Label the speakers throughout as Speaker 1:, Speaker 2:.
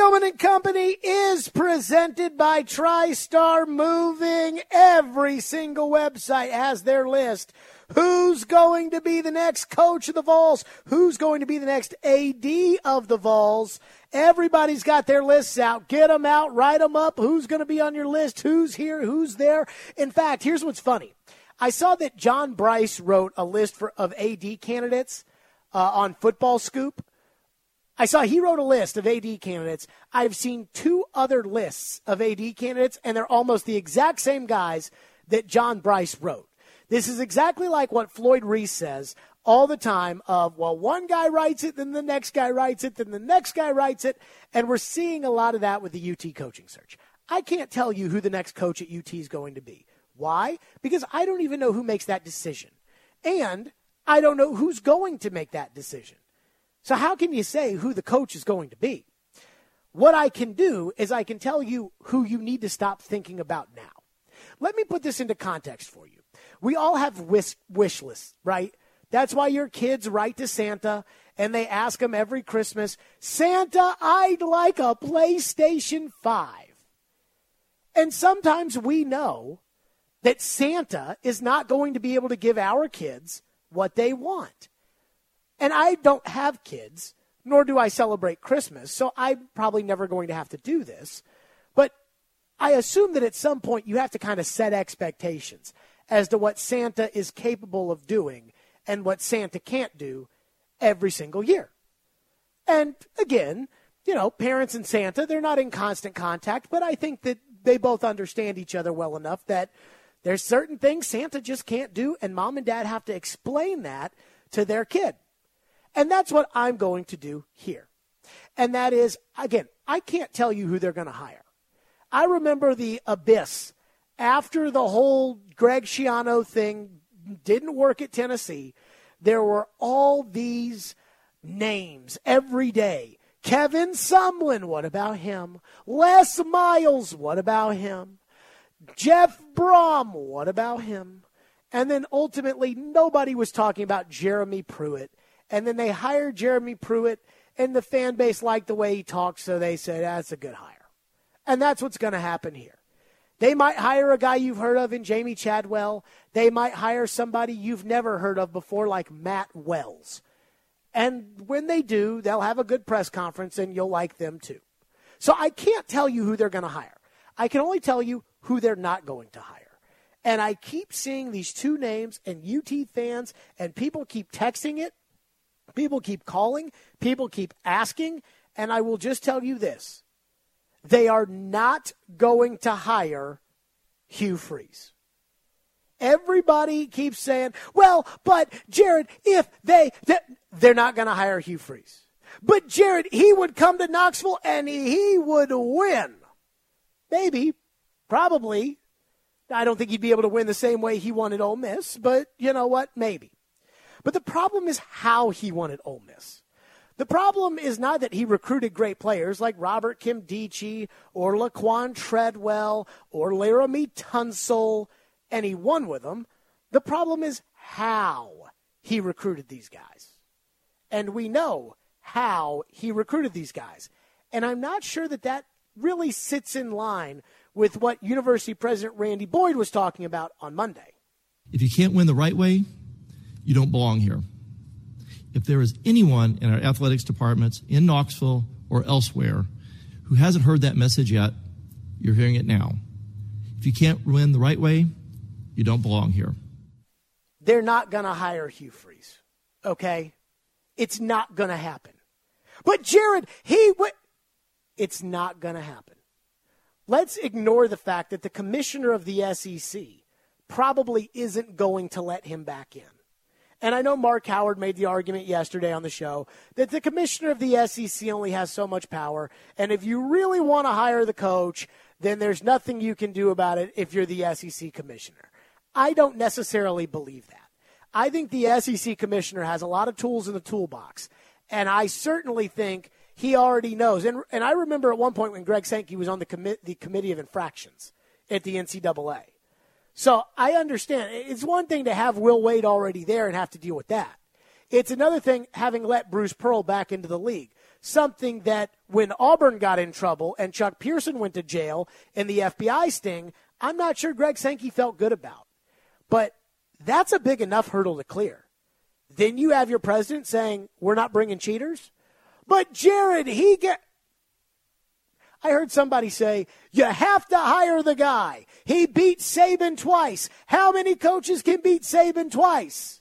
Speaker 1: Gilman and Company is presented by TriStar Moving. Every single website has their list. Who's going to be the next coach of the Vols? Who's going to be the next AD of the Vols? Everybody's got their lists out. Get them out. Write them up. Who's going to be on your list? Who's here? Who's there? In fact, here's what's funny. I saw that John Bryce wrote a list of AD candidates on Football Scoop. I saw he wrote a list of AD candidates. I've seen two other lists of AD candidates, and they're almost the exact same guys that John Bryce wrote. This is exactly like what Floyd Reese says all the time of, well, one guy writes it, then the next guy writes it, then the next guy writes it, and we're seeing a lot of that with the UT coaching search. I can't tell you who the next coach at UT is going to be. Why? Because I don't even know who makes that decision. And I don't know who's going to make that decision. So how can you say who the coach is going to be? What I can do is I can tell you who you need to stop thinking about now. Let me put this into context for you. We all have wish lists, right? That's why your kids write to Santa and they ask him every Christmas, Santa, I'd like a PlayStation 5. And sometimes we know that Santa is not going to be able to give our kids what they want. And I don't have kids, nor do I celebrate Christmas, so I'm probably never going to have to do this. But I assume that at some point you have to kind of set expectations as to what Santa is capable of doing and what Santa can't do every single year. And again, you know, parents and Santa, they're not in constant contact, but I think that they both understand each other well enough that there's certain things Santa just can't do, and mom and dad have to explain that to their kid. And that's what I'm going to do here. And that is, again, I can't tell you who they're going to hire. I remember the abyss after the whole Greg Schiano thing didn't work at Tennessee. There were all these names every day. Kevin Sumlin, what about him? Les Miles, what about him? Jeff Brom, what about him? And then ultimately nobody was talking about Jeremy Pruitt. And then they hired Jeremy Pruitt, and the fan base liked the way he talked, so they said, that's a good hire. And that's what's going to happen here. They might hire a guy you've heard of in Jamie Chadwell. They might hire somebody you've never heard of before like Matt Wells. And when they do, they'll have a good press conference, and you'll like them too. So I can't tell you who they're going to hire. I can only tell you who they're not going to hire. And I keep seeing these two names, and UT fans, and people keep texting it. People keep calling. People keep asking. And I will just tell you this. They are not going to hire Hugh Freeze. Everybody keeps saying, well, but Jared, if they're not going to hire Hugh Freeze. But Jared, he would come to Knoxville and he would win. Maybe, probably. I don't think he'd be able to win the same way he won at Ole Miss, but you know what? Maybe. But the problem is how he won at Ole Miss. The problem is not that he recruited great players like Robert Kimdichie or Laquan Treadwell or Laramie Tunsil, and he won with them. The problem is how he recruited these guys. And we know how he recruited these guys. And I'm not sure that that really sits in line with what University President Randy Boyd was talking about on Monday.
Speaker 2: If you can't win the right way, you don't belong here. If there is anyone in our athletics departments in Knoxville or elsewhere who hasn't heard that message yet, you're hearing it now. If you can't win the right way, you don't belong here.
Speaker 1: They're not going to hire Hugh Freeze, okay? It's not going to happen. But Jared, it's not going to happen. Let's ignore the fact that the commissioner of the SEC probably isn't going to let him back in. And I know Mark Howard made the argument yesterday on the show that the commissioner of the SEC only has so much power, and if you really want to hire the coach, then there's nothing you can do about it if you're the SEC commissioner. I don't necessarily believe that. I think the SEC commissioner has a lot of tools in the toolbox, and I certainly think he already knows. And I remember at one point when Greg Sankey was on the committee of infractions at the NCAA. So I understand. It's one thing to have Will Wade already there and have to deal with that. It's another thing having let Bruce Pearl back into the league. something that when Auburn got in trouble and Chuck Pearson went to jail in the FBI sting, I'm not sure Greg Sankey felt good about. But that's a big enough hurdle to clear. Then you have your president saying, we're not bringing cheaters. But Jared, I heard somebody say, you have to hire the guy. He beat Saban twice. How many coaches can beat Saban twice?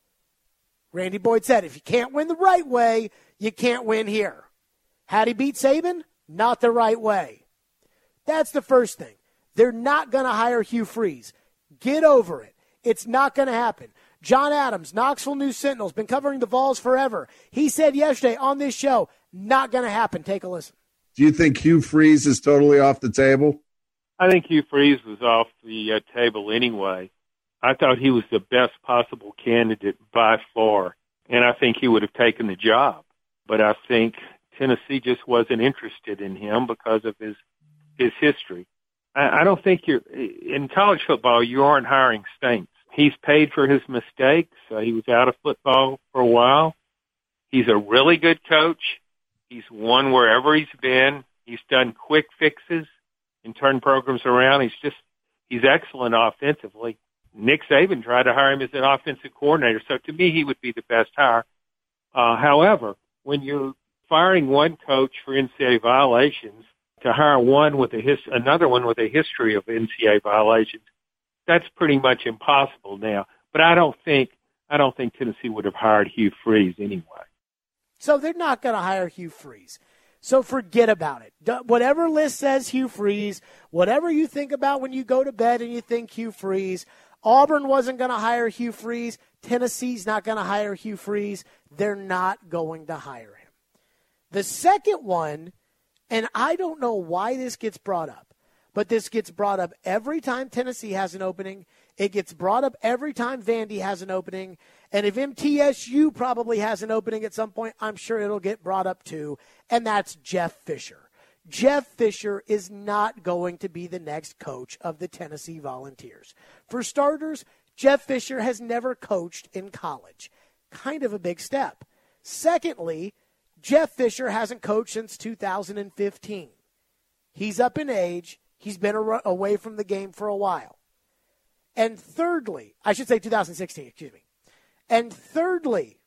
Speaker 1: Randy Boyd said, if you can't win the right way, you can't win here. How'd he beat Saban? Not the right way. That's the first thing. They're not going to hire Hugh Freeze. Get over it. It's not going to happen. John Adams, Knoxville News Sentinel, has been covering the Vols forever. He said yesterday on this show, not going to happen. Take a listen.
Speaker 3: Do you think Hugh Freeze is totally off the table?
Speaker 4: I think Hugh Freeze was off the table anyway. I thought he was the best possible candidate by far, and I think he would have taken the job. But I think Tennessee just wasn't interested in him because of his history. I don't think in college football, you aren't hiring saints. He's paid for his mistakes. He was out of football for a while. He's a really good coach. He's won wherever he's been. He's done quick fixes and turned programs around. He's excellent offensively. Nick Saban tried to hire him as an offensive coordinator, so to me, he would be the best hire. However, when you're firing one coach for NCAA violations, to hire one with another one with a history of NCAA violations, that's pretty much impossible now. But I don't think Tennessee would have hired Hugh Freeze anyway.
Speaker 1: So they're not going to hire Hugh Freeze. So forget about it. Whatever list says Hugh Freeze, whatever you think about when you go to bed and you think Hugh Freeze, Auburn wasn't going to hire Hugh Freeze. Tennessee's not going to hire Hugh Freeze. They're not going to hire him. The second one, and I don't know why this gets brought up, but this gets brought up every time Tennessee has an opening. It gets brought up every time Vandy has an opening. And if MTSU probably has an opening at some point, I'm sure it'll get brought up too, and that's Jeff Fisher. Jeff Fisher is not going to be the next coach of the Tennessee Volunteers. For starters, Jeff Fisher has never coached in college. Kind of a big step. Secondly, Jeff Fisher hasn't coached since 2015. He's up in age. He's been away from the game for a while. And thirdly, I should say 2016, excuse me. And thirdly,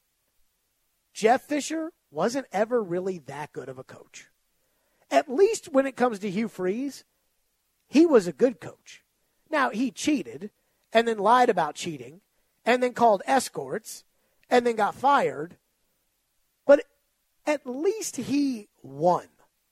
Speaker 1: Jeff Fisher wasn't ever really that good of a coach. At least when it comes to Hugh Freeze, he was a good coach. Now, he cheated and then lied about cheating and then called escorts and then got fired. But at least he won.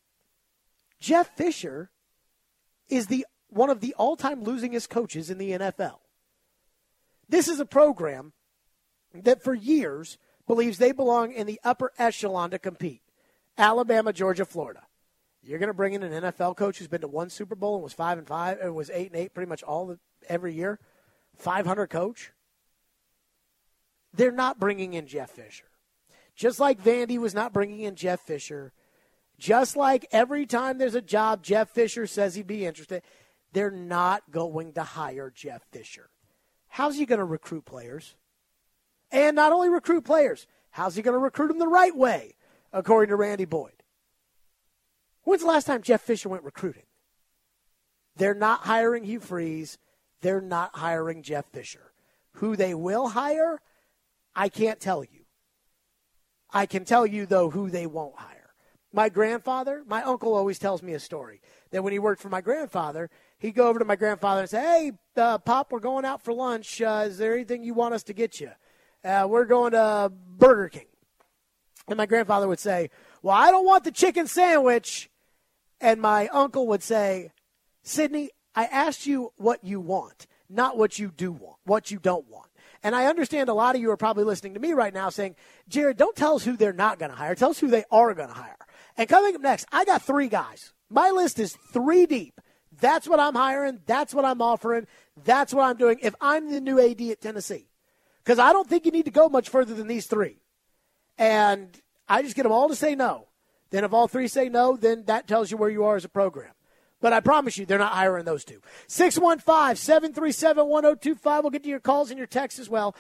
Speaker 1: Jeff Fisher is one of the all-time losingest coaches in the NFL. This is a program that for years believes they belong in the upper echelon to compete. Alabama, Georgia, Florida. You're going to bring in an NFL coach who's been to one Super Bowl and was 5-5 and was 8-8 pretty much every year. 500 coach. They're not bringing in Jeff Fisher. Just like Vandy was not bringing in Jeff Fisher. Just like every time there's a job Jeff Fisher says he'd be interested, they're not going to hire Jeff Fisher. How's he going to recruit players? And not only recruit players, how's he going to recruit them the right way, according to Randy Boyd? When's the last time Jeff Fisher went recruiting? They're not hiring Hugh Freeze. They're not hiring Jeff Fisher. Who they will hire, I can't tell you. I can tell you, though, who they won't hire. My uncle always tells me a story that when he worked for my grandfather, he'd go over to my grandfather and say, hey, Pop, we're going out for lunch. Is there anything you want us to get you? We're going to Burger King. And my grandfather would say, well, I don't want the chicken sandwich. And my uncle would say, Sidney, I asked you what you want, not what you do want, what you don't want. And I understand a lot of you are probably listening to me right now saying, Jared, don't tell us who they're not going to hire. Tell us who they are going to hire. And coming up next, I got 3 guys. My list is 3 deep. That's what I'm hiring. That's what I'm offering. That's what I'm doing if I'm the new AD at Tennessee. Because I don't think you need to go much further than these 3. And I just get them all to say no. Then if all 3 say no, then that tells you where you are as a program. But I promise you, they're not hiring those two. 615-737-1025. We'll get to your calls and your texts as well.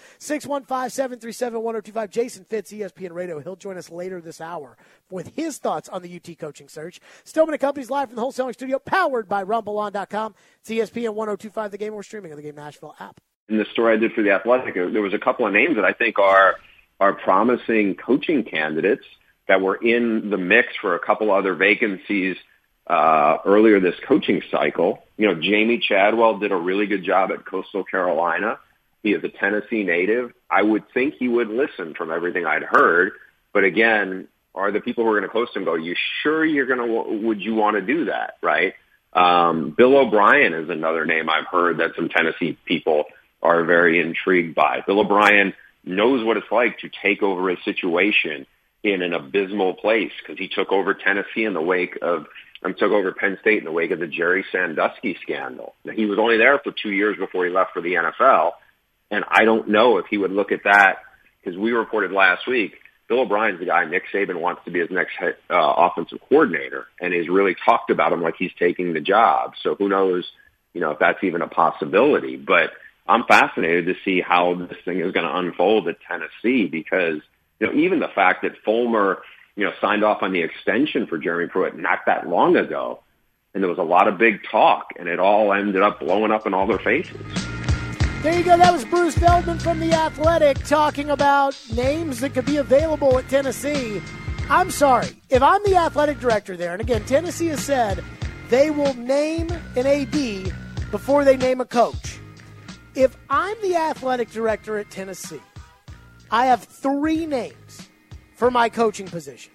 Speaker 1: 615-737-1025. Jason Fitz, ESPN Radio. He'll join us later this hour with his thoughts on the UT coaching search. Stillman & Company's live from the wholesaling studio, powered by RumbleOn.com. It's ESPN 1025, The Game. We're streaming on the Game Nashville app.
Speaker 5: In the story I did for The Athletic, there was a couple of names that I think are promising coaching candidates that were in the mix for a couple other vacancies earlier this coaching cycle. You know, Jamie Chadwell did a really good job at Coastal Carolina. He is a Tennessee native. I would think he would listen from everything I'd heard. But again, are the people who are going to close to him go, you sure would you want to do that, right? Bill O'Brien is another name I've heard that some Tennessee people are very intrigued by. Bill O'Brien knows what it's like to take over a situation in an abysmal place because he took over Tennessee in the wake of took over Penn State in the wake of the Jerry Sandusky scandal. Now, he was only there for 2 years before he left for the NFL, and I don't know if he would look at that because we reported last week Bill O'Brien's the guy Nick Saban wants to be his next offensive coordinator, and he's really talked about him like he's taking the job. So who knows, if that's even a possibility. But I'm fascinated to see how this thing is going to unfold at Tennessee because, even the fact that Fulmer signed off on the extension for Jeremy Pruitt not that long ago. And there was a lot of big talk, and it all ended up blowing up in all their faces.
Speaker 1: There you go. That was Bruce Feldman from The Athletic talking about names that could be available at Tennessee. I'm sorry. If I'm the athletic director there, and again, Tennessee has said they will name an AD before they name a coach. If I'm the athletic director at Tennessee, I have 3 names for my coaching position.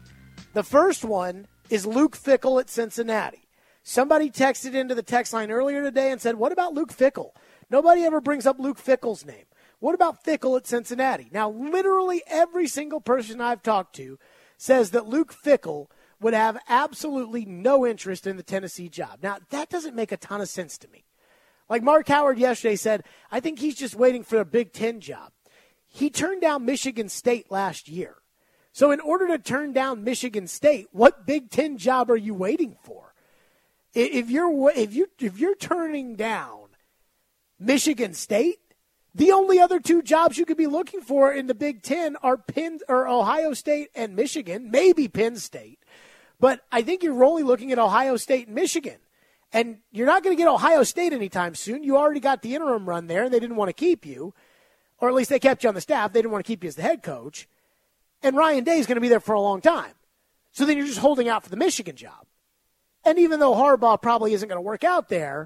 Speaker 1: The first one is Luke Fickell at Cincinnati. Somebody texted into the text line earlier today and said, what about Luke Fickell? Nobody ever brings up Luke Fickell's name. What about Fickell at Cincinnati? Now, literally every single person I've talked to says that Luke Fickell would have absolutely no interest in the Tennessee job. Now, that doesn't make a ton of sense to me. Like Mark Howard yesterday said, I think he's just waiting for a Big Ten job. He turned down Michigan State last year. So in order to turn down Michigan State, what Big Ten job are you waiting for? If you're turning down Michigan State, the only other 2 jobs you could be looking for in the Big Ten are Ohio State and Michigan, maybe Penn State. But I think you're only looking at Ohio State and Michigan. And you're not going to get Ohio State anytime soon. You already got the interim run there, and they didn't want to keep you. Or at least they kept you on the staff. They didn't want to keep you as the head coach. And Ryan Day is going to be there for a long time. So then you're just holding out for the Michigan job. And even though Harbaugh probably isn't going to work out there,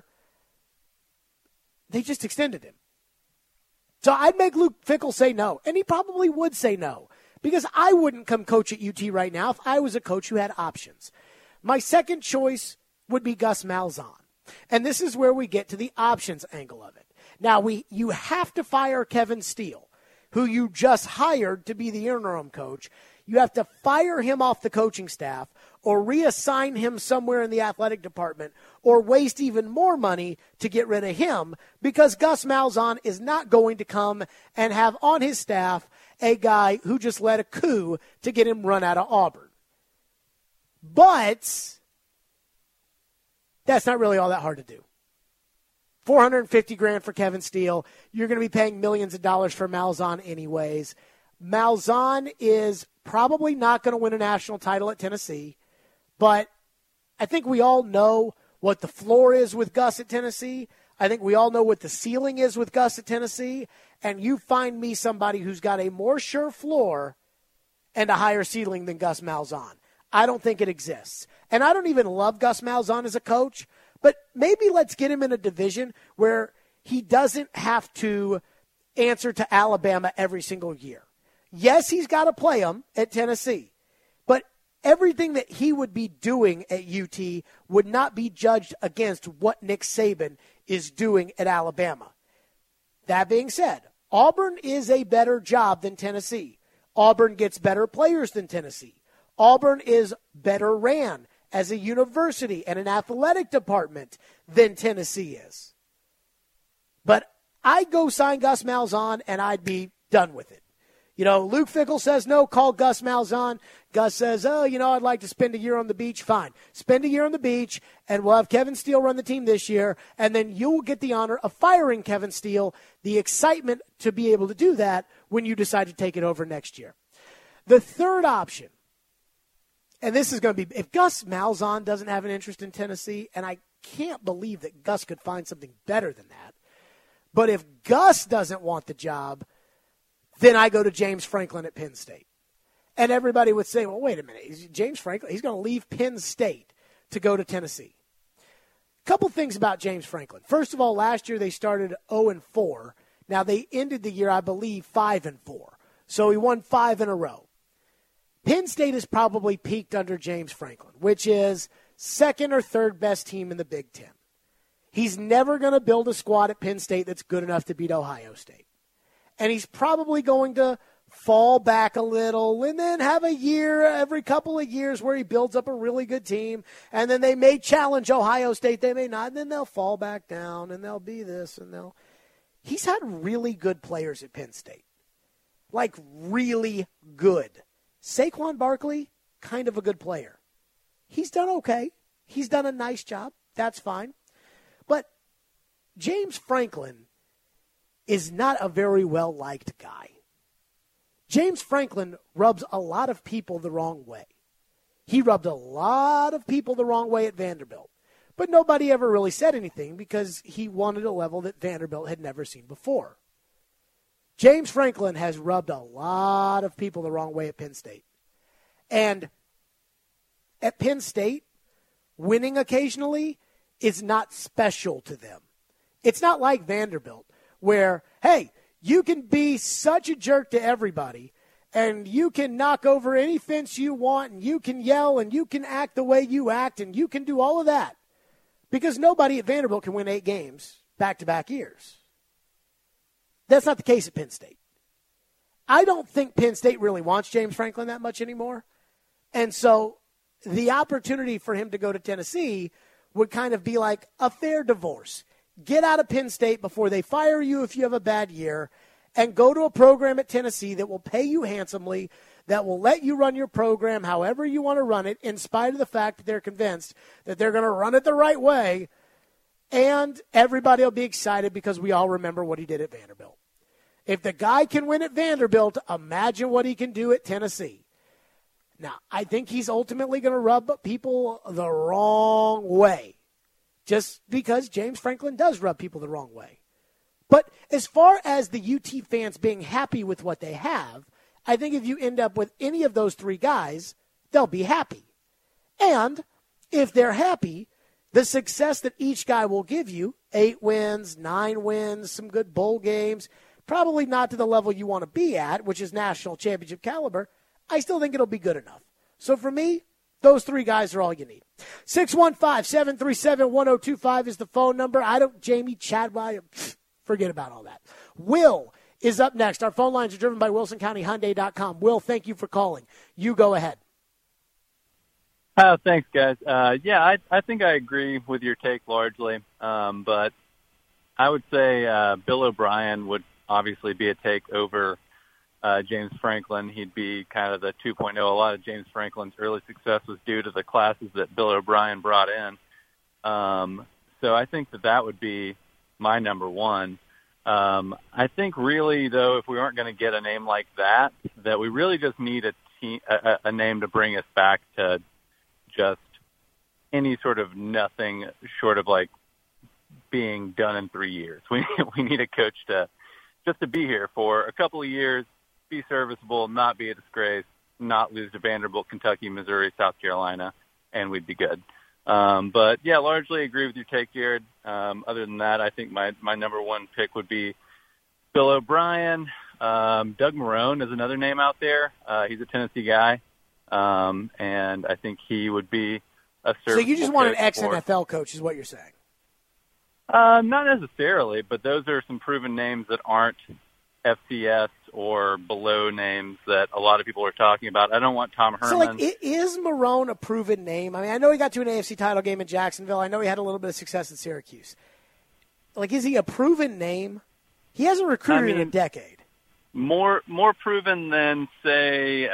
Speaker 1: they just extended him. So I'd make Luke Fickell say no. And he probably would say no. Because I wouldn't come coach at UT right now if I was a coach who had options. My second choice would be Gus Malzahn. And this is where we get to the options angle of it. Now, you have to fire Kevin Steele, who you just hired to be the interim coach. You have to fire him off the coaching staff or reassign him somewhere in the athletic department or waste even more money to get rid of him because Gus Malzahn is not going to come and have on his staff a guy who just led a coup to get him run out of Auburn. But that's not really all that hard to do. $450,000 for Kevin Steele. You're going to be paying millions of dollars for Malzahn anyways. Malzahn is probably not going to win a national title at Tennessee, but I think we all know what the floor is with Gus at Tennessee. I think we all know what the ceiling is with Gus at Tennessee, and you find me somebody who's got a more sure floor and a higher ceiling than Gus Malzahn. I don't think it exists. And I don't even love Gus Malzahn as a coach, but maybe let's get him in a division where he doesn't have to answer to Alabama every single year. Yes, he's got to play them at Tennessee, but everything that he would be doing at UT would not be judged against what Nick Saban is doing at Alabama. That being said, Auburn is a better job than Tennessee. Auburn gets better players than Tennessee. Auburn is better ran as a university and an athletic department than Tennessee is. But I'd go sign Gus Malzahn, and I'd be done with it. Luke Fickell says no, call Gus Malzahn. Gus says, I'd like to spend a year on the beach. Fine. Spend a year on the beach, and we'll have Kevin Steele run the team this year, and then you will get the honor of firing Kevin Steele, the excitement to be able to do that when you decide to take it over next year. The third option, and this is going to be, if Gus Malzahn doesn't have an interest in Tennessee, and I can't believe that Gus could find something better than that, but if Gus doesn't want the job, then I go to James Franklin at Penn State. And everybody would say, well, wait a minute. James Franklin, he's going to leave Penn State to go to Tennessee. A couple things about James Franklin. First of all, last year they started 0-4. Now they ended the year, I believe, 5-4. So he won 5 in a row. Penn State has probably peaked under James Franklin, which is second or third best team in the Big Ten. He's never going to build a squad at Penn State that's good enough to beat Ohio State. And he's probably going to fall back a little and then have a year every couple of years where he builds up a really good team. And then they may challenge Ohio State. They may not. And then they'll fall back down and they'll be this and they'll. He's had really good players at Penn State. Like really good. Saquon Barkley, kind of a good player. He's done okay. He's done a nice job. That's fine. But James Franklin is not a very well-liked guy. James Franklin rubs a lot of people the wrong way. He rubbed a lot of people the wrong way at Vanderbilt. But nobody ever really said anything because he won at a level that Vanderbilt had never seen before. James Franklin has rubbed a lot of people the wrong way at Penn State. And at Penn State, winning occasionally is not special to them. It's not like Vanderbilt, where, hey, you can be such a jerk to everybody, and you can knock over any fence you want, and you can yell, and you can act the way you act, and you can do all of that. Because nobody at Vanderbilt can win 8 games back-to-back years. That's not the case at Penn State. I don't think Penn State really wants James Franklin that much anymore. And so the opportunity for him to go to Tennessee would kind of be like a fair divorce. Get out of Penn State before they fire you if you have a bad year, and go to a program at Tennessee that will pay you handsomely, that will let you run your program however you want to run it, in spite of the fact that they're convinced that they're going to run it the right way, and everybody will be excited because we all remember what he did at Vanderbilt. If the guy can win at Vanderbilt, imagine what he can do at Tennessee. Now, I think he's ultimately going to rub people the wrong way, just because James Franklin does rub people the wrong way. But as far as the UT fans being happy with what they have, I think if you end up with any of those 3 guys, they'll be happy. And if they're happy, the success that each guy will give you, 8 wins, 9 wins, some good bowl games, probably not to the level you want to be at, which is national championship caliber, I still think it'll be good enough. So for me, those 3 guys are all you need. 615-737-1025 is the phone number. Jamie Chadwell, forget about all that. Will is up next. Our phone lines are driven by WilsonCountyHyundai.com. Will, thank you for calling. You go ahead.
Speaker 6: Thanks, guys. I think I agree with your take largely, but I would say Bill O'Brien would obviously be a take over James Franklin. He'd be kind of the 2.0. A lot of James Franklin's early success was due to the classes that Bill O'Brien brought in. So I think that would be my number one. I think really, though, if we aren't going to get a name like that we really just need a name to bring us back to just any sort of nothing short of like being done in 3 years. We need a coach to be here for a couple of years, be serviceable, not be a disgrace, not lose to Vanderbilt, Kentucky, Missouri, South Carolina, and we'd be good. But yeah, largely agree with your take, Jared. Other than that, I think my number one pick would be Bill O'Brien. Doug Marrone is another name out there. He's a Tennessee guy. And I think he would be a serviceable. So
Speaker 1: you just want an ex-NFL coach is what you're saying?
Speaker 6: Not necessarily, but those are some proven names that aren't FCS or below names that a lot of people are talking about. I don't want Tom Herman.
Speaker 1: So, is Marrone a proven name? I mean, I know he got to an AFC title game in Jacksonville. I know he had a little bit of success in Syracuse. Is he a proven name? He hasn't recruited in a decade.
Speaker 6: more proven than, say,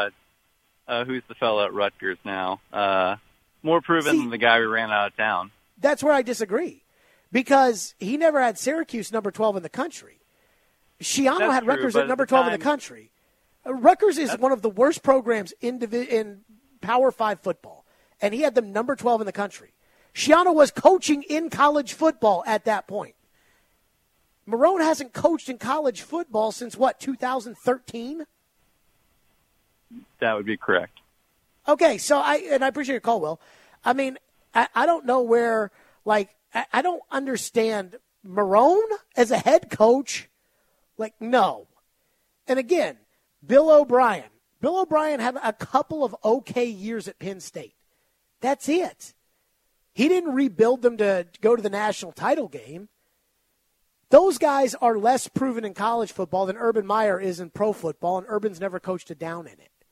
Speaker 6: who's the fellow at Rutgers now? More proven than the guy we ran out of town.
Speaker 1: That's where I disagree, because he never had Syracuse number 12 in the country. Schiano had Rutgers at number 12 in the country. Rutgers is one of the worst programs in Power 5 football, and he had them number 12 in the country. Schiano was coaching in college football at that point. Marrone hasn't coached in college football since, 2013?
Speaker 6: That would be correct.
Speaker 1: Okay, so I appreciate your call, Will. I mean, I don't know where, I don't understand Marrone as a head coach. No. And again, Bill O'Brien. Bill O'Brien had a couple of okay years at Penn State. That's it. He didn't rebuild them to go to the national title game. Those guys are less proven in college football than Urban Meyer is in pro football, and Urban's never coached a down in it.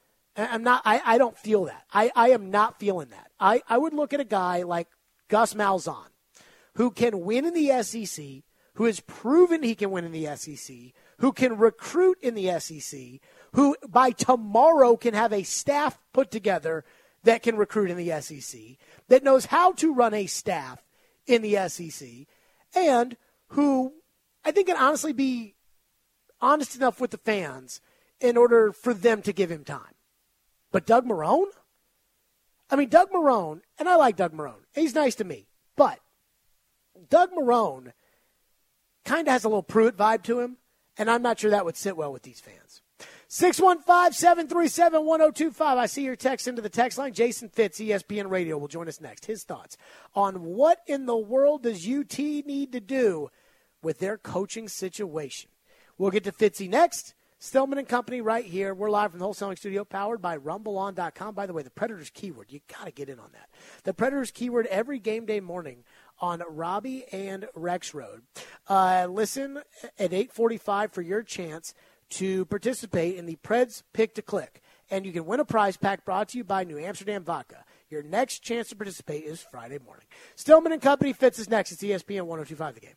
Speaker 1: I don't feel that. I am not feeling that. I would look at a guy like Gus Malzahn, who can win in the SEC, who has proven he can win in the SEC, who can recruit in the SEC, who by tomorrow can have a staff put together that can recruit in the SEC, that knows how to run a staff in the SEC, and who I think can honestly be honest enough with the fans in order for them to give him time. But Doug Marrone? Doug Marrone, and I like Doug Marrone. He's nice to me. But Doug Marrone kind of has a little Pruitt vibe to him, and I'm not sure that would sit well with these fans. 615-737-1025. I see your text into the text line. Jason Fitz, ESPN Radio, will join us next. His thoughts on what in the world does UT need to do with their coaching situation. We'll get to Fitzy next. Stillman & Company right here. We're live from the wholesaling studio, powered by RumbleOn.com. By the way, the Predators keyword, you got to get in on that. The Predators keyword every game day morning on Robbie and Rex Road. Listen at 8:45 for your chance to participate in the Preds Pick to Click. And you can win a prize pack brought to you by New Amsterdam Vodka. Your next chance to participate is Friday morning. Stillman & Company. Fitz is next. It's ESPN 102.5 The Game.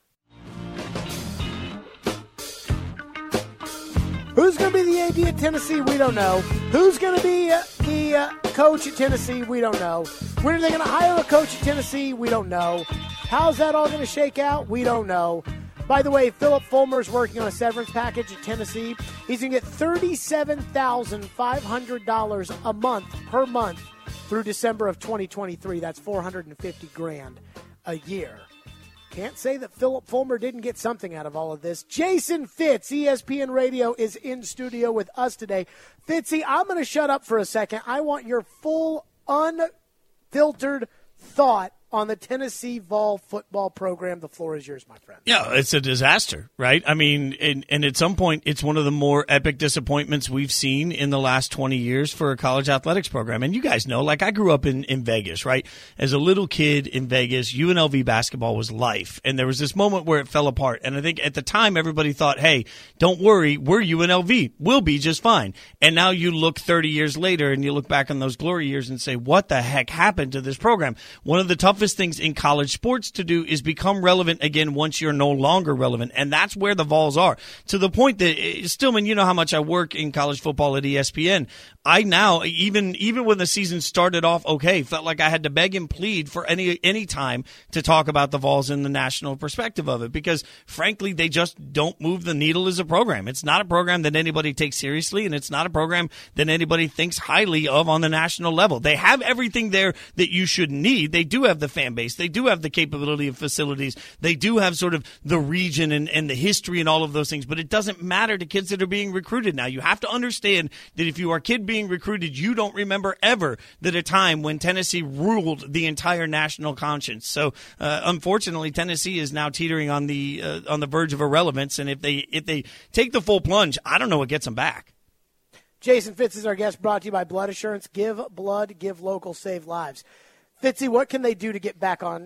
Speaker 1: Who's going to be the AD at Tennessee? We don't know. Who's going to be the coach at Tennessee? We don't know. When are they going to hire a coach at Tennessee? We don't know. How's that all going to shake out? We don't know. By the way, Philip Fulmer's working on a severance package at Tennessee. He's going to get $37,500 a month per month through December of 2023. That's $450,000 a year. Can't say that Philip Fulmer didn't get something out of all of this. Jason Fitz, ESPN Radio, is in studio with us today. Fitzy, I'm going to shut up for a second. I want your full, unfiltered thought on the Tennessee Vol football program. The floor is yours, my friend.
Speaker 7: Yeah, it's a disaster, right? And at some point, it's one of the more epic disappointments we've seen in the last 20 years for a college athletics program. And you guys know, I grew up in Vegas, right? As a little kid in Vegas, UNLV basketball was life. And there was this moment where it fell apart. And I think at the time, everybody thought, hey, don't worry, we're UNLV. We'll be just fine. And now you look 30 years later and you look back on those glory years and say, what the heck happened to this program? One of the toughest things in college sports to do is become relevant again once you're no longer relevant, and that's where the Vols are. To the point that, Stillman, you know how much I work in college football at ESPN. I now, even when the season started off okay, felt like I had to beg and plead for any time to talk about the Vols in the national perspective of it, because frankly, they just don't move the needle as a program. It's not a program that anybody takes seriously, and it's not a program that anybody thinks highly of on the national level. They have everything there that you should need. They do have the fan base. They do have the capability of facilities. They do have sort of the region and the history and all of those things, but it doesn't matter to kids that are being recruited now. You have to understand that if you are a kid being recruited, you don't remember ever that a time when Tennessee ruled the entire national conscience. So unfortunately, Tennessee is now teetering on the verge of irrelevance, and if they take the full plunge, I don't know what gets them back.
Speaker 1: Jason Fitz is our guest, brought to you by Blood Assurance. Give blood, give local, save lives. Fitzy, what can they do to get back on,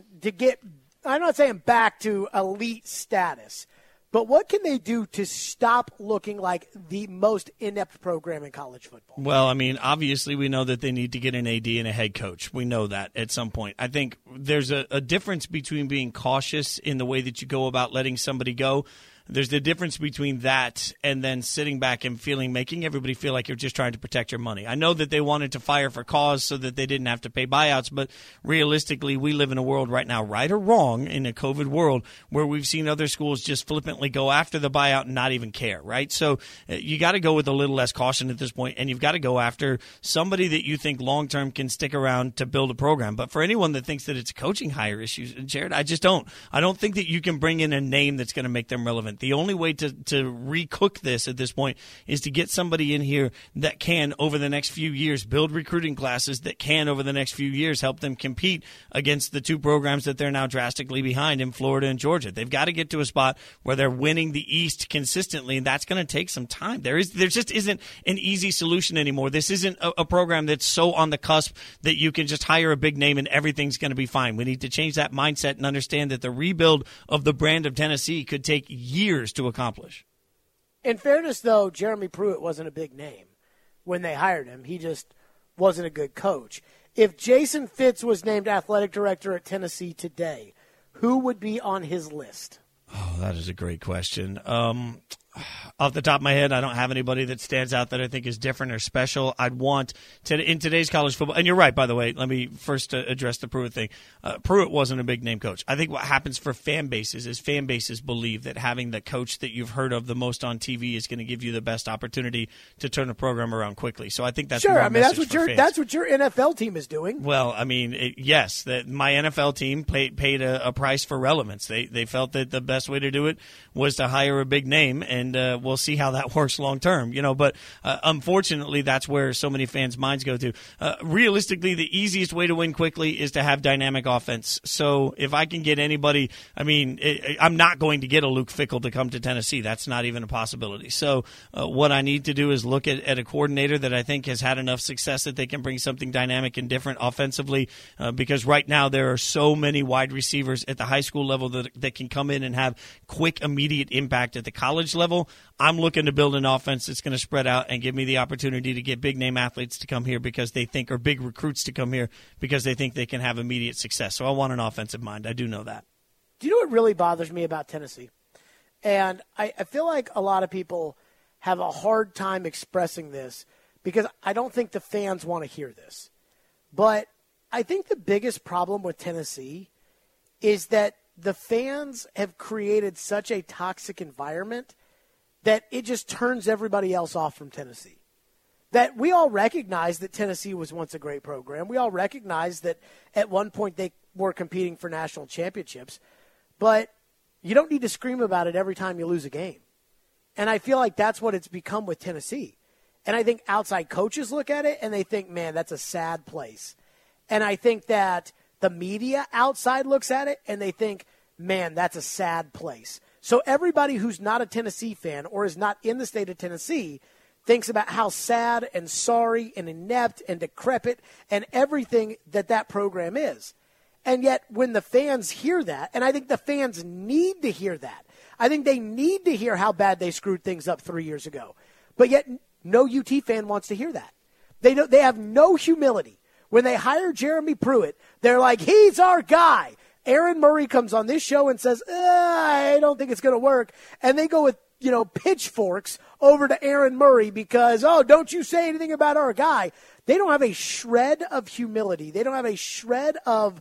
Speaker 1: I'm not saying back to elite status, but what can they do to stop looking like the most inept program in college football?
Speaker 7: Well, obviously we know that they need to get an AD and a head coach. We know that at some point. I think there's a difference between being cautious in the way that you go about letting somebody go there's the difference between that and then sitting back and making everybody feel like you're just trying to protect your money. I know that they wanted to fire for cause so that they didn't have to pay buyouts, but realistically, we live in a world right now, right or wrong, in a COVID world where we've seen other schools just flippantly go after the buyout and not even care, right? So you got to go with a little less caution at this point, and you've got to go after somebody that you think long-term can stick around to build a program. But for anyone that thinks that it's a coaching hire issue, Jared, I just don't. I don't think that you can bring in a name that's going to make them relevant. The only way to recook this at this point is to get somebody in here that can, over the next few years, build recruiting classes that can, over the next few years, help them compete against the two programs that they're now drastically behind in Florida and Georgia. They've got to get to a spot where they're winning the East consistently, and that's going to take some time. There just isn't an easy solution anymore. This isn't a program that's so on the cusp that you can just hire a big name and everything's going to be fine. We need to change that mindset and understand that the rebuild of the brand of Tennessee could take years to accomplish.
Speaker 1: In fairness, though, Jeremy Pruitt wasn't a big name when they hired him. He just wasn't a good coach. If Jason Fitz was named athletic director at Tennessee today, who would be on his list?
Speaker 7: Oh, that is a great question. Off the top of my head, I don't have anybody that stands out that I think is different or special. I'd want in today's college football, and you're right, by the way, let me first address the Pruitt thing. Pruitt wasn't a big name coach. I think what happens for fan bases is fan bases believe that having the coach that you've heard of the most on TV is going to give you the best opportunity to turn a program around quickly. So I think that's
Speaker 1: sure.
Speaker 7: More
Speaker 1: I mean, that's what your
Speaker 7: fans.
Speaker 1: NFL team is doing.
Speaker 7: Well, I mean, yes, that my NFL team paid a price for relevance. They felt that the best way to do it was to hire a big name, and we'll see how that works long term, But unfortunately, that's where so many fans' minds go to. Realistically, the easiest way to win quickly is to have dynamic offense. So if I can get anybody, I'm not going to get a Luke Fickell to come to Tennessee. That's not even a possibility. So what I need to do is look at a coordinator that I think has had enough success that they can bring something dynamic and different offensively. Because right now there are so many wide receivers at the high school level that can come in and have quick, immediate impact at the college level. I'm looking to build an offense that's going to spread out and give me the opportunity to get big-name athletes to come here because they think, or big recruits to come here because they think they can have immediate success. So I want an offensive mind. I do know that.
Speaker 1: Do you know what really bothers me about Tennessee? And I feel like a lot of people have a hard time expressing this because I don't think the fans want to hear this. But I think the biggest problem with Tennessee is that the fans have created such a toxic environment that it just turns everybody else off from Tennessee. That we all recognize that Tennessee was once a great program. We all recognize that at one point they were competing for national championships. But you don't need to scream about it every time you lose a game. And I feel like that's what it's become with Tennessee. And I think outside coaches look at it and they think, man, that's a sad place. And I think that the media outside looks at it and they think, man, that's a sad place. So everybody who's not a Tennessee fan or is not in the state of Tennessee thinks about how sad and sorry and inept and decrepit and everything that program is. And yet when the fans hear that, and I think the fans need to hear that, I think they need to hear how bad they screwed things up 3 years ago. But yet no UT fan wants to hear that. They have no humility. When they hire Jeremy Pruitt, they're like, he's our guy. Aaron Murray comes on this show and says, I don't think it's going to work. And they go with, pitchforks over to Aaron Murray because, don't you say anything about our guy. They don't have a shred of humility. They don't have a shred of,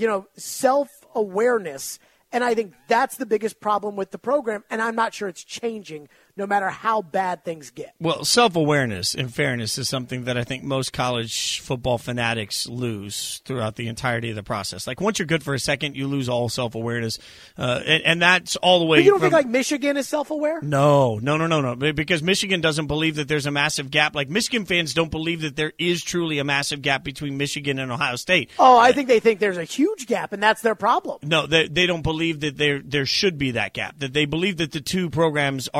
Speaker 1: self-awareness. And I think that's the biggest problem with the program. And I'm not sure it's changing no matter how bad things get.
Speaker 7: Well, self-awareness, in fairness, is something that I think most college football fanatics lose throughout the entirety of the process. Like, once you're good for a second, you lose all self-awareness. And that's all the way
Speaker 1: But you don't think, like, Michigan is self-aware?
Speaker 7: No. Because Michigan doesn't believe that there's a massive gap. Like, Michigan fans don't believe that there is truly a massive gap between Michigan and Ohio State.
Speaker 1: Oh, I think they think there's a huge gap, and that's their problem.
Speaker 7: No, they don't believe that there should be that gap, that they believe that the two programs are capable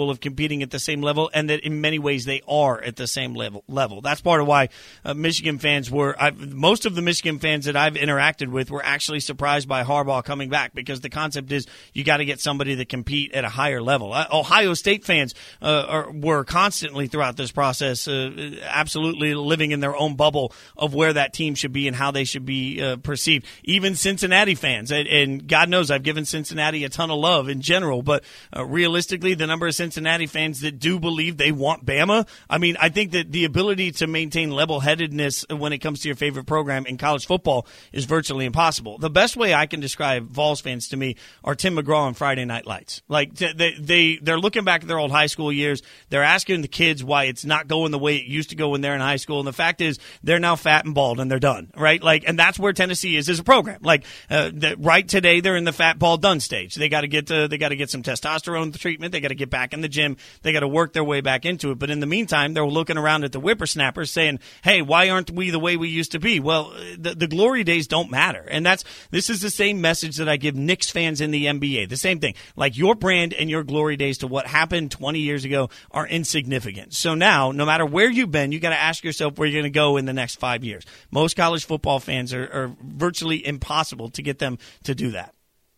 Speaker 7: capable of competing at the same level, and that in many ways they are at the same level. That's part of why Michigan fans most of the Michigan fans that I've interacted with were actually surprised by Harbaugh coming back, because the concept is you got to get somebody that compete at a higher level. Ohio State fans were constantly throughout this process absolutely living in their own bubble of where that team should be and how they should be perceived. Even Cincinnati fans, and God knows I've given Cincinnati a ton of love in general, but realistically, the number of Cincinnati fans that do believe they want Bama, I mean, I think that the ability to maintain level-headedness when it comes to your favorite program in college football is virtually impossible. The best way I can describe Vols fans to me are Tim McGraw on Friday Night Lights. Like, they're looking back at their old high school years. They're asking the kids why it's not going the way it used to go when they're in high school. And the fact is, they're now fat and bald and they're done, right? Like, and that's where Tennessee is as a program. Like, right today, they're in the fat, bald, done stage. They got to get some testosterone treatment. They got to get back in the gym. They got to work their way back into it. But in the meantime, they're looking around at the whippersnappers saying, hey, why aren't we the way we used to be? Well, the glory days don't matter. And this is the same message that I give Knicks fans in the NBA. The same thing. Like, your brand and your glory days to what happened 20 years ago are insignificant. So now, no matter where you've been, you got to ask yourself where you're going to go in the next 5 years. Most college football fans are virtually impossible to get them to do that.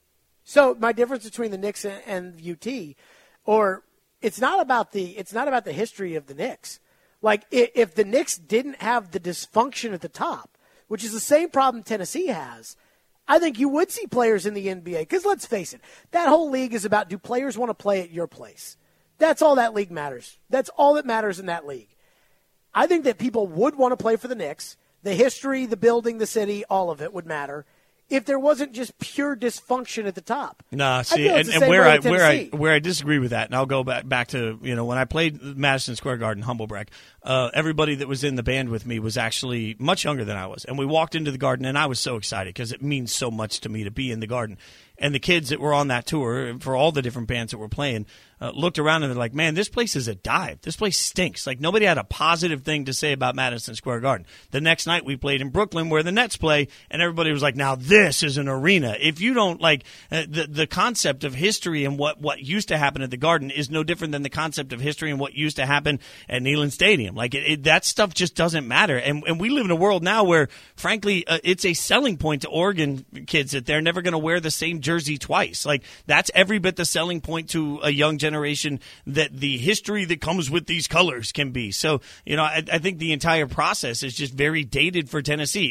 Speaker 1: So my difference between the Knicks and UT, or it's not about the history of the Knicks. Like, if the Knicks didn't have the dysfunction at the top, which is the same problem Tennessee has, I think you would see players in the NBA. Because let's face it, that whole league is about, do players want to play at your place? That's all that league matters. That's all that matters in that league. I think that people would want to play for the Knicks. The history, the building, the city, all of it would matter if there wasn't just pure dysfunction at the top.
Speaker 7: Nah, see, and where I disagree with that, and I'll go back to, when I played Madison Square Garden, humble brag, everybody that was in the band with me was actually much younger than I was. And we walked into the Garden, and I was so excited because it means so much to me to be in the Garden. And the kids that were on that tour, for all the different bands that were playing, looked around and they're like, man, this place is a dive. This place stinks. Like, nobody had a positive thing to say about Madison Square Garden. The next night we played in Brooklyn where the Nets play, and everybody was like, now this is an arena. If you don't like the concept of history and what used to happen at the Garden is no different than the concept of history and what used to happen at Neyland Stadium. Like, that stuff just doesn't matter. And we live in a world now where, frankly, it's a selling point to Oregon kids that they're never going to wear the same jersey twice. Like, that's every bit the selling point to a young generation that the history that comes with these colors can be. So, I think the entire process is just very dated for Tennessee.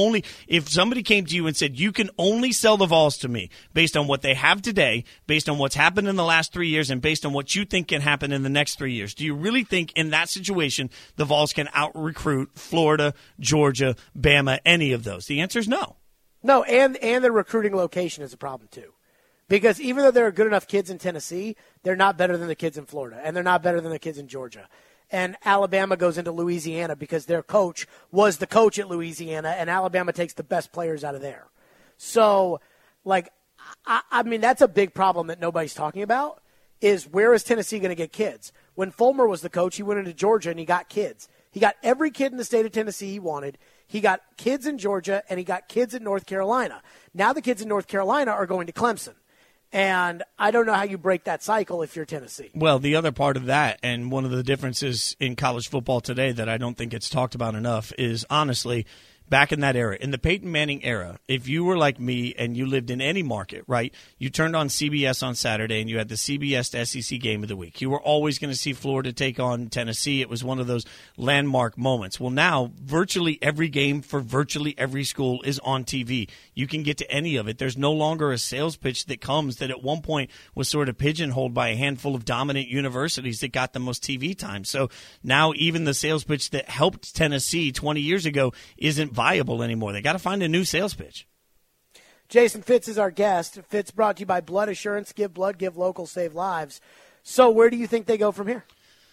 Speaker 7: If somebody came to you and said, you can only sell the Vols to me based on what they have today, based on what's happened in the last 3 years, and based on what you think can happen in the next 3 years, do you really think in that situation the Vols can out-recruit Florida, Georgia, Bama, any of those? The answer is no.
Speaker 1: No, and the recruiting location is a problem too. Because even though there are good enough kids in Tennessee, they're not better than the kids in Florida, and they're not better than the kids in Georgia. And Alabama goes into Louisiana because their coach was the coach at Louisiana, and Alabama takes the best players out of there. So, I mean, that's a big problem that nobody's talking about, is where is Tennessee going to get kids? When Fulmer was the coach, he went into Georgia and he got kids. He got every kid in the state of Tennessee he wanted. He got kids in Georgia, and he got kids in North Carolina. Now the kids in North Carolina are going to Clemson. And I don't know how you break that cycle if you're Tennessee.
Speaker 7: Well, the other part of that, and one of the differences in college football today that I don't think it's talked about enough, is honestly, back in that era, in the Peyton Manning era, if you were like me and you lived in any market, right, you turned on CBS on Saturday and you had the CBS to SEC game of the week. You were always going to see Florida take on Tennessee. It was one of those landmark moments. Well, now virtually every game for virtually every school is on TV. You can get to any of it. There's no longer a sales pitch that comes that at one point was sort of pigeonholed by a handful of dominant universities that got the most TV time. So now even the sales pitch that helped Tennessee 20 years ago isn't viable anymore. They got to find a new sales pitch.
Speaker 1: Jason Fitz is our guest. Fitz brought to you by Blood Assurance. Give blood, give local, save lives. So where do you think they go from here?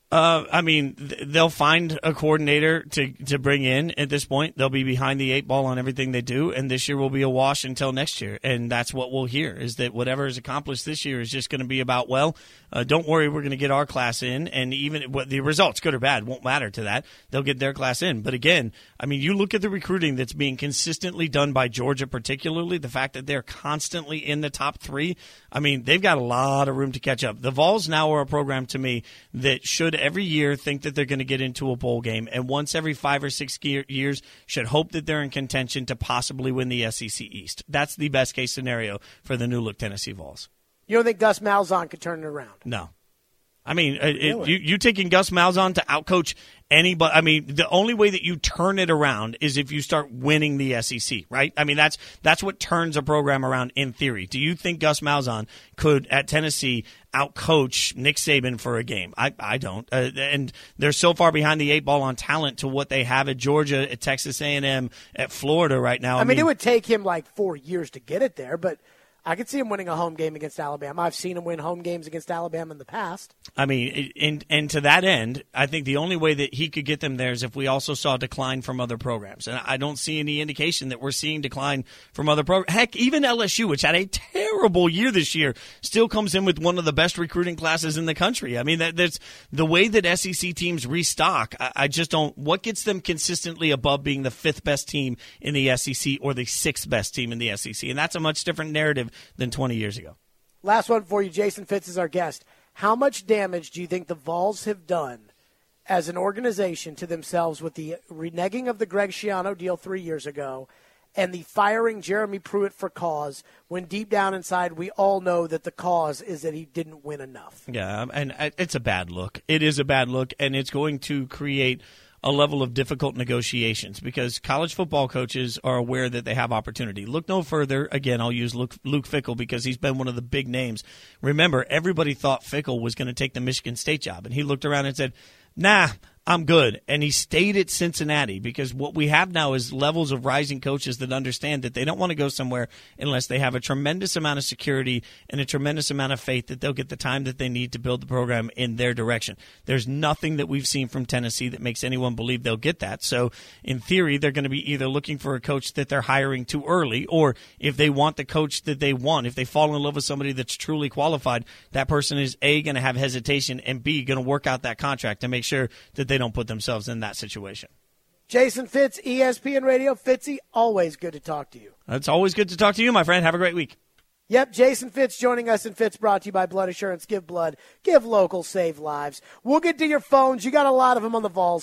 Speaker 7: I mean, they'll find a coordinator to bring in at this point. They'll be behind the 8 ball on everything they do, and this year will be a wash until next year. And that's what we'll hear, is that whatever is accomplished this year is just going to be about, don't worry, we're going to get our class in, and even what the results, good or bad, won't matter to that. They'll get their class in. But again, I mean, you look at the recruiting that's being consistently done by Georgia, particularly the fact that they're constantly in the top 3. I mean, they've got a lot of room to catch up. The Vols now are a program to me that should every year think that they're going to get into a bowl game, and once every 5 or 6 years should hope that they're in contention to possibly win the SEC East. That's the best case scenario for the new look Tennessee Vols.
Speaker 1: You don't think Gus Malzahn could turn it around?
Speaker 7: No. I mean,
Speaker 1: Really?
Speaker 7: you taking Gus Malzahn to outcoach anybody? I mean, the only way that you turn it around is if you start winning the SEC, right? I mean, that's what turns a program around in theory. Do you think Gus Malzahn could, at Tennessee, outcoach Nick Saban for a game? I don't. And they're so far behind the 8 ball on talent to what they have at Georgia, at Texas A&M, at Florida right now.
Speaker 1: I mean, it would take him like 4 years to get it there, but I could see him winning a home game against Alabama. I've seen him win home games against Alabama in the past.
Speaker 7: I mean, and to that end, I think the only way that he could get them there is if we also saw a decline from other programs. And I don't see any indication that we're seeing decline from other programs. Heck, even LSU, which had a terrible year this year, still comes in with one of the best recruiting classes in the country. I mean, that's the way that SEC teams restock. I just don't. What gets them consistently above being the 5th best team in the SEC or the 6th best team in the SEC? And that's a much different narrative than 20 years ago.
Speaker 1: Last one for you. Jason Fitz is our guest. How much damage do you think the Vols have done as an organization to themselves with the reneging of the Greg Schiano deal 3 years ago and the firing Jeremy Pruitt for cause, when deep down inside we all know that the cause is that he didn't win enough?
Speaker 7: Yeah, and it's a bad look. It is a bad look, and it's going to create a level of difficult negotiations because college football coaches are aware that they have opportunity. Look no further. Again, I'll use Luke Fickell because he's been one of the big names. Remember, everybody thought Fickell was going to take the Michigan State job, and he looked around and said, nah, I'm good. And he stayed at Cincinnati because what we have now is levels of rising coaches that understand that they don't want to go somewhere unless they have a tremendous amount of security and a tremendous amount of faith that they'll get the time that they need to build the program in their direction. There's nothing that we've seen from Tennessee that makes anyone believe they'll get that. So in theory, they're going to be either looking for a coach that they're hiring too early, or if they want the coach that they want, if they fall in love with somebody that's truly qualified, that person is A, going to have hesitation, and B, going to work out that contract to make sure that they don't put themselves in that situation.
Speaker 1: Jason Fitz, ESPN Radio. Fitzy, always good to talk to you.
Speaker 7: It's always good to talk to you, my friend. Have a great week.
Speaker 1: Yep, Jason Fitz joining us, and Fitz brought to you by Blood Assurance. Give blood, give local, save lives. We'll get to your phones. You got a lot of them on the Vols.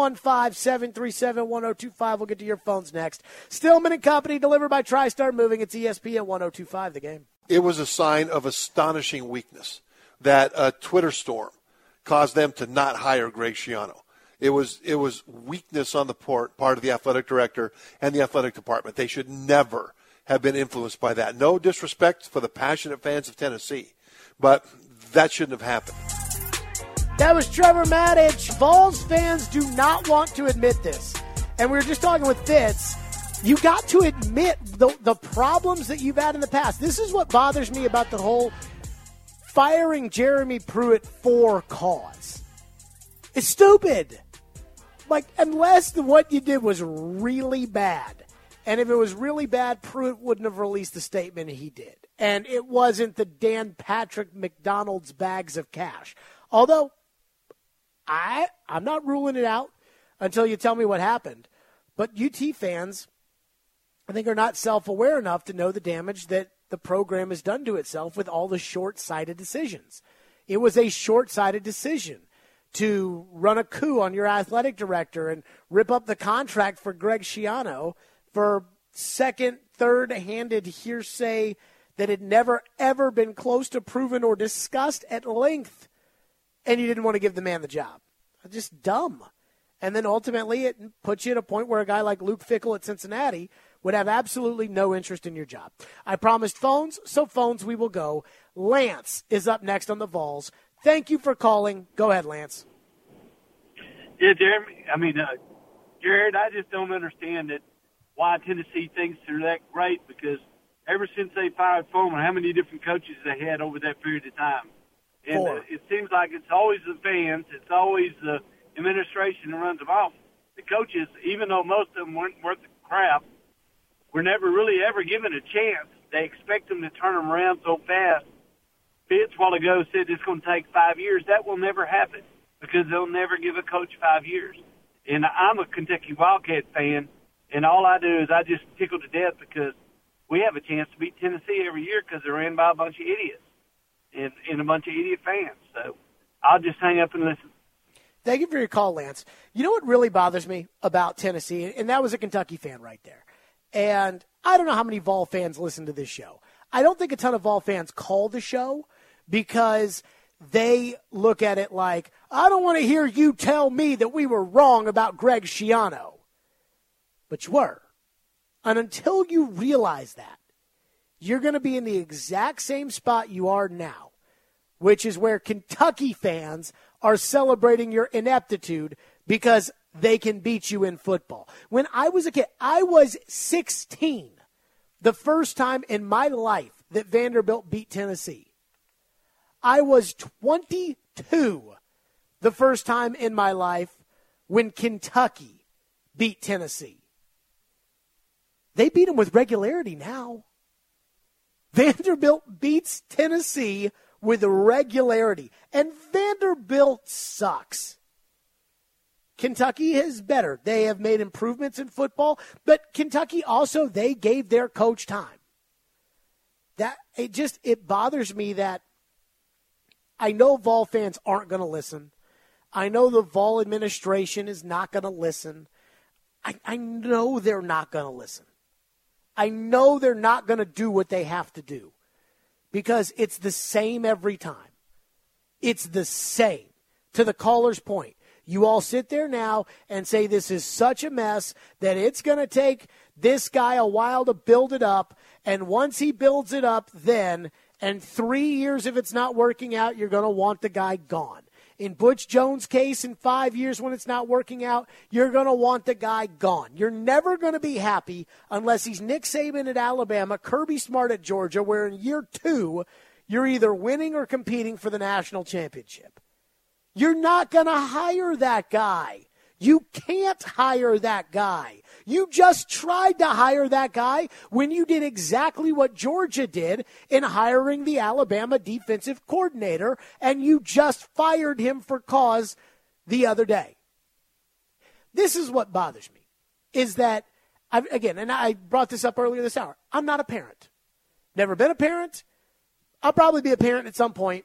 Speaker 1: 615-737-1025. We'll get to your phones next. Stillman and Company, delivered by TriStar Moving. It's ESPN 1025, The Game.
Speaker 8: It was a sign of astonishing weakness that a Twitter storm caused them to not hire Greg Schiano. It was weakness on the part of the athletic director and the athletic department. They should never have been influenced by that. No disrespect for the passionate fans of Tennessee, but that shouldn't have happened.
Speaker 1: That was Trevor Maddich. Vols fans do not want to admit this. And we were just talking with Fitz. You got to admit the problems that you've had in the past. This is what bothers me about the whole firing Jeremy Pruitt for cause. It's stupid. Like, unless what you did was really bad. And if it was really bad, Pruitt wouldn't have released the statement he did. And it wasn't the Dan Patrick McDonald's bags of cash. Although, I'm not ruling it out until you tell me what happened. But UT fans, I think, are not self-aware enough to know the damage that the program has done to itself with all the short-sighted decisions. It was a short-sighted decision to run a coup on your athletic director and rip up the contract for Greg Schiano for second, third-handed hearsay that had never, ever been close to proven or discussed at length, and you didn't want to give the man the job. Just dumb. And then ultimately it puts you at a point where a guy like Luke Fickell at Cincinnati would have absolutely no interest in your job. I promised phones, so phones we will go. Lance is up next on the Vols. Thank you for calling. Go ahead, Lance.
Speaker 9: Yeah, Jeremy. Jared, I just don't understand why Tennessee thinks they're that great, because ever since they fired Foreman, how many different coaches they had over that period of time? And it seems like it's always the fans, it's always the administration that runs them off. The coaches, even though most of them weren't worth the crap, were never really ever given a chance. They expect them to turn them around so fast. Fitz, while ago, said it's going to take 5 years. That will never happen because they'll never give a coach 5 years. And I'm a Kentucky Wildcat fan, and all I do is I just tickle to death because we have a chance to beat Tennessee every year because they're ran by a bunch of idiots and a bunch of idiot fans. So I'll just hang up and listen.
Speaker 1: Thank you for your call, Lance. You know what really bothers me about Tennessee, and that was a Kentucky fan right there. And I don't know how many Vol fans listen to this show. I don't think a ton of Vol fans call the show because they look at it like, I don't want to hear you tell me that we were wrong about Greg Schiano. But you were. And until you realize that, you're going to be in the exact same spot you are now, which is where Kentucky fans are celebrating your ineptitude because they can beat you in football. When I was a kid, I was 16 the first time in my life that Vanderbilt beat Tennessee. I was 22 the first time in my life when Kentucky beat Tennessee. They beat them with regularity now. Vanderbilt beats Tennessee with regularity. And Vanderbilt sucks. Kentucky is better. They have made improvements in football, but Kentucky also, they gave their coach time. It bothers me that I know Vol fans aren't going to listen. I know the Vol administration is not going to listen. I know they're not going to listen. I know they're not going to do what they have to do because it's the same every time. It's the same. To the caller's point, you all sit there now and say this is such a mess that it's going to take this guy a while to build it up, and once he builds it up then, and 3 years if it's not working out, you're going to want the guy gone. In Butch Jones' case, in 5 years when it's not working out, you're going to want the guy gone. You're never going to be happy unless he's Nick Saban at Alabama, Kirby Smart at Georgia, where in year 2, you're either winning or competing for the national championship. You're not going to hire that guy. You can't hire that guy. You just tried to hire that guy when you did exactly what Georgia did in hiring the Alabama defensive coordinator, and you just fired him for cause the other day. This is what bothers me, is that, and I brought this up earlier this hour, I'm not a parent. Never been a parent. I'll probably be a parent at some point.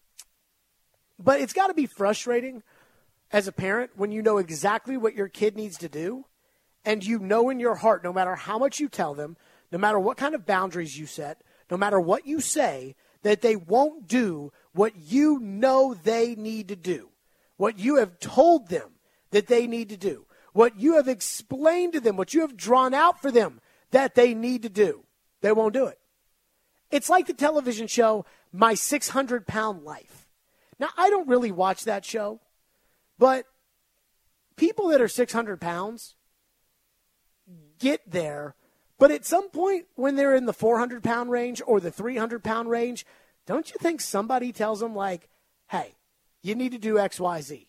Speaker 1: But it's got to be frustrating as a parent when you know exactly what your kid needs to do, and you know in your heart, no matter how much you tell them, no matter what kind of boundaries you set, no matter what you say, that they won't do what you know they need to do, what you have told them that they need to do, what you have explained to them, what you have drawn out for them that they need to do. They won't do it. It's like the television show, My 600-Pound Life. Now, I don't really watch that show, but people that are 600 pounds get there. But at some point when they're in the 400-pound range or the 300-pound range, don't you think somebody tells them, like, hey, you need to do X, Y, Z?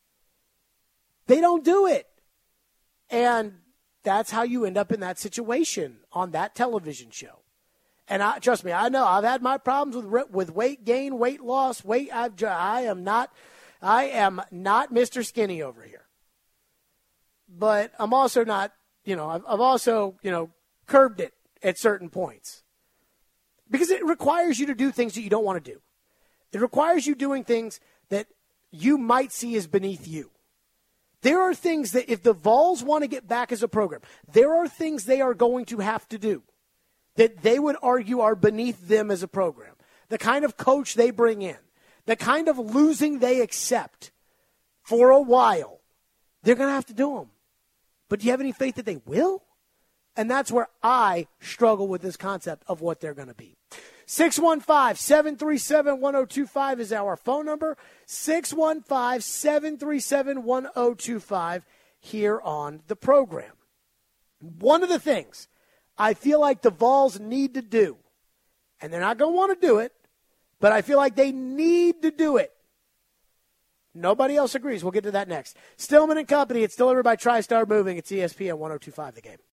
Speaker 1: They don't do it. And that's how you end up in that situation on that television show. And trust me, I know I've had my problems with weight gain, weight loss, I am not Mr. Skinny over here. But I'm also not, I've also, curbed it at certain points. Because it requires you to do things that you don't want to do. It requires you doing things that you might see as beneath you. There are things that if the Vols want to get back as a program, there are things they are going to have to do that they would argue are beneath them as a program. The kind of coach they bring in, the kind of losing they accept for a while, they're going to have to do them. But do you have any faith that they will? And that's where I struggle with this concept of what they're going to be. 615-737-1025 is our phone number. 615-737-1025 here on the program. One of the things I feel like the Vols need to do, and they're not going to want to do it, but I feel like they need to do it. Nobody else agrees. We'll get to that next. Stillman and Company. It's delivered by TriStar Moving. It's ESPN 102.5 The Game.